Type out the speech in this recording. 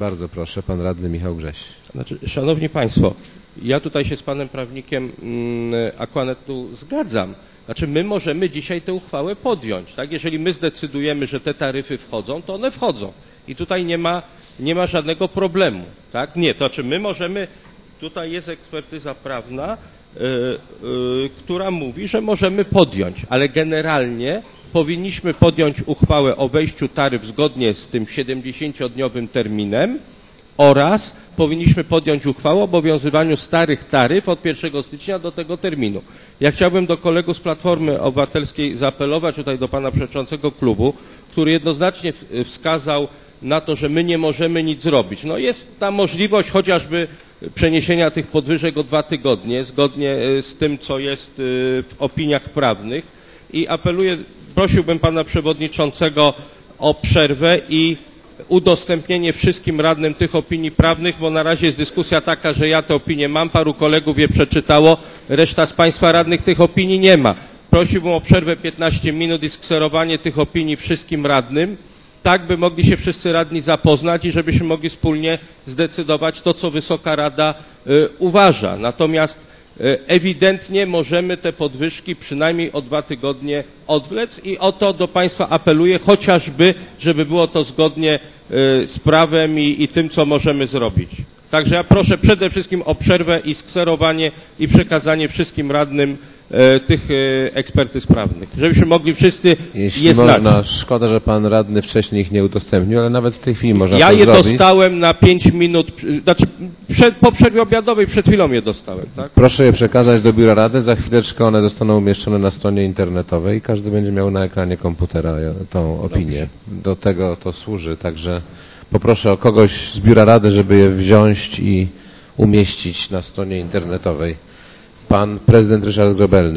Bardzo proszę, pan radny Michał Grześ. Znaczy, szanowni państwo, ja tutaj się z panem prawnikiem Aquanetu zgadzam. Znaczy, my możemy dzisiaj tę uchwałę podjąć, tak? Jeżeli my zdecydujemy, że te taryfy wchodzą, to one wchodzą. I tutaj nie ma żadnego problemu, tak? Nie, to znaczy my możemy, tutaj jest ekspertyza prawna, która mówi, że możemy podjąć, ale generalnie powinniśmy podjąć uchwałę o wejściu taryf zgodnie z tym 70-dniowym terminem oraz powinniśmy podjąć uchwałę o obowiązywaniu starych taryf od 1 stycznia do tego terminu. Ja chciałbym do kolegów z Platformy Obywatelskiej zaapelować, tutaj do pana przewodniczącego klubu, który jednoznacznie wskazał na to, że my nie możemy nic zrobić. No jest ta możliwość chociażby przeniesienia tych podwyżek o 2 tygodnie, zgodnie z tym, co jest w opiniach prawnych i prosiłbym pana przewodniczącego o przerwę i udostępnienie wszystkim radnym tych opinii prawnych, bo na razie jest dyskusja taka, że ja te opinie mam, paru kolegów je przeczytało, reszta z państwa radnych tych opinii nie ma. Prosiłbym o przerwę 15 minut i skserowanie tych opinii wszystkim radnym, tak by mogli się wszyscy radni zapoznać i żebyśmy mogli wspólnie zdecydować to, co Wysoka Rada uważa. Natomiast ewidentnie możemy te podwyżki przynajmniej o 2 tygodnie odwlec i o to do państwa apeluję, chociażby, żeby było to zgodnie z prawem i tym, co możemy zrobić. Także ja proszę przede wszystkim o przerwę i skserowanie i przekazanie wszystkim radnym tych ekspertyz prawnych, żebyśmy mogli wszyscy je znać. Można, szkoda, że pan radny wcześniej ich nie udostępnił, ale nawet w tej chwili można to zrobić. Ja je dostałem na 5 minut, znaczy po przerwie obiadowej przed chwilą je dostałem. Tak? Proszę je przekazać do biura rady, za chwileczkę one zostaną umieszczone na stronie internetowej i każdy będzie miał na ekranie komputera tą opinię. Do tego to służy, także poproszę o kogoś z biura rady, żeby je wziąć i umieścić na stronie internetowej. Pan prezydent Ryszard Grobelny.